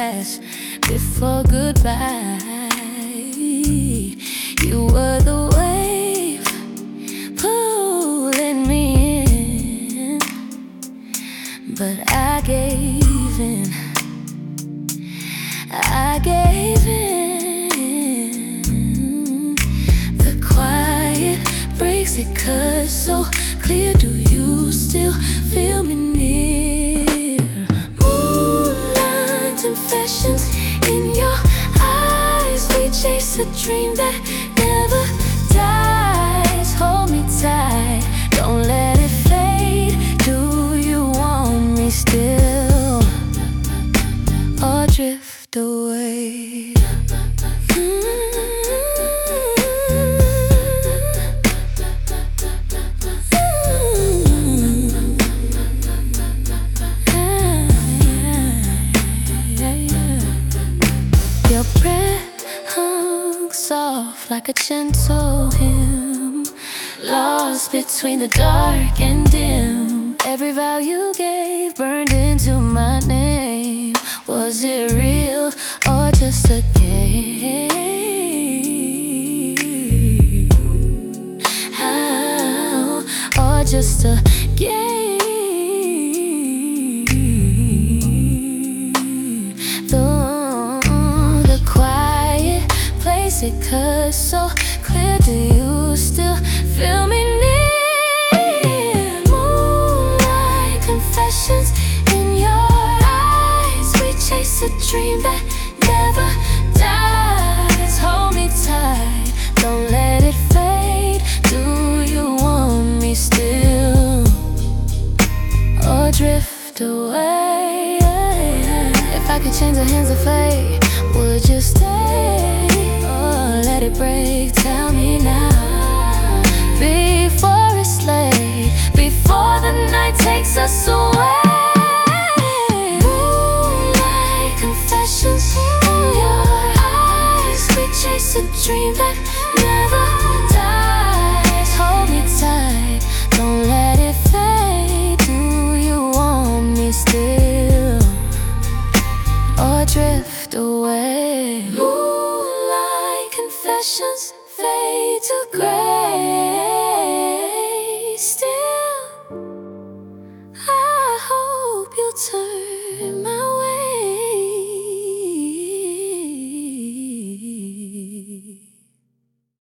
pass before goodbye. You were the wave pulling me in, but I gave in. I gave in. The quiet breaks it 'cause so clear. Do you still feel me near? Moonlight confessions in your eyes. We chase a dream that never dies. Hold me tight, don't let it fade. Do you want me still, or drift away? Your breath hung soft like a gentle hymn, lost between the dark and dim. Every vow you gave burned into my name. Was it real or just a game? How? Or just a game? The quiet place it 'cause so clear. Do you still feel me near? Moonlight confessions in your eyes. We chase a dream that never dies. Hold me tight, don't let it fade. Do you want me still, or drift away? If I could change the hands of fate, would you stay, or let it break? Tell me now, before it's late, before the night takes us away. Moonlight confessions in your eyes. We chase a dream that never dies. Hold me tight, don't let it fade. Do you want me still, or drift away? Moonlight confessions fade to gray. Still, I hope you'll turn